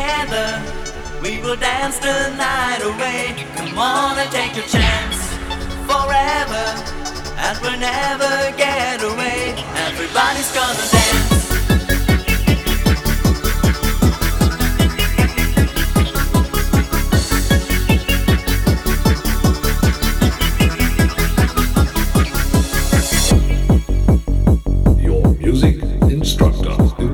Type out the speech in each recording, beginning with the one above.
Together we will dance the night away. Come on and take your chance. Forever and we'll never get away. Everybody's gonna dance. Music instructor.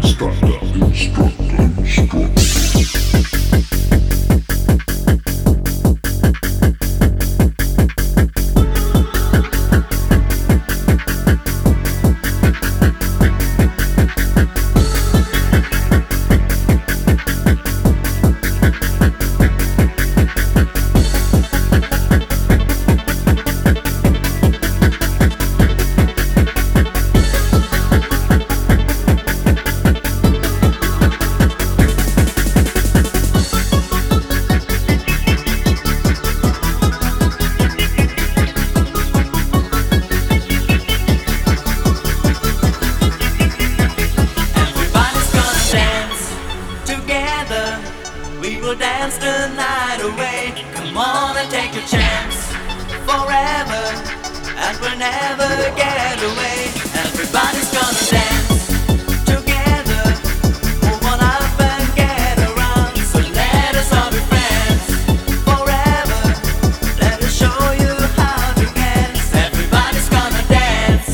We will dance the night away. Come on and take your chance. Forever and we'll never get away. Everybody's gonna dance together. Move on up and get around. So let us all be friends. Forever, let us show you how to dance. Everybody's gonna dance.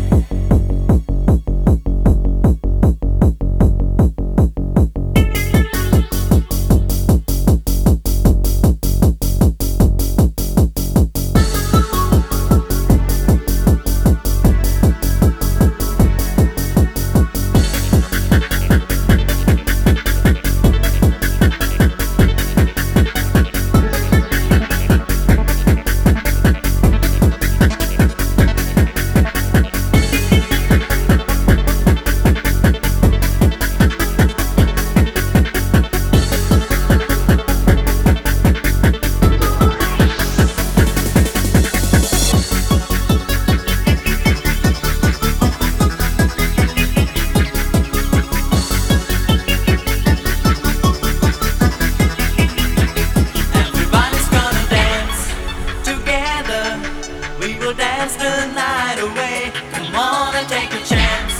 We will dance the night away. Come on and take a chance.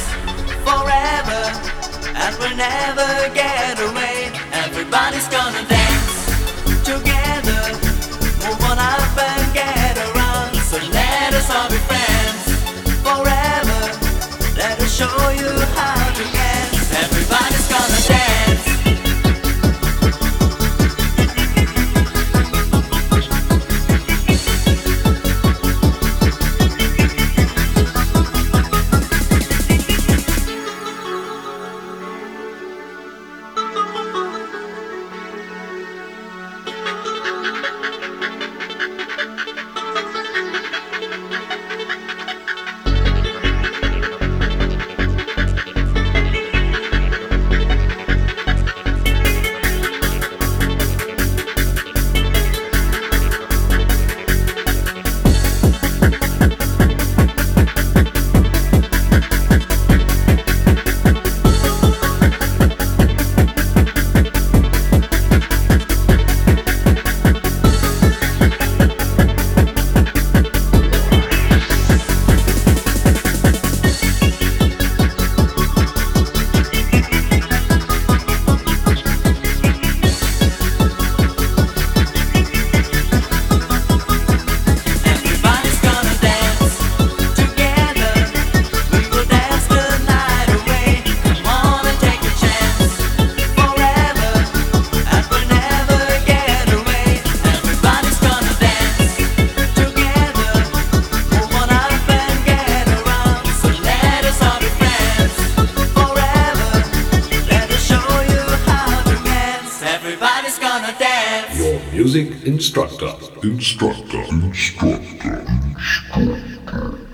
Forever and we'll never get away. Everybody's gonna dance together. Move on up and get around. So let us all be friends. Forever, let us show you how to dance. Everybody's gonna dance. Music instructor.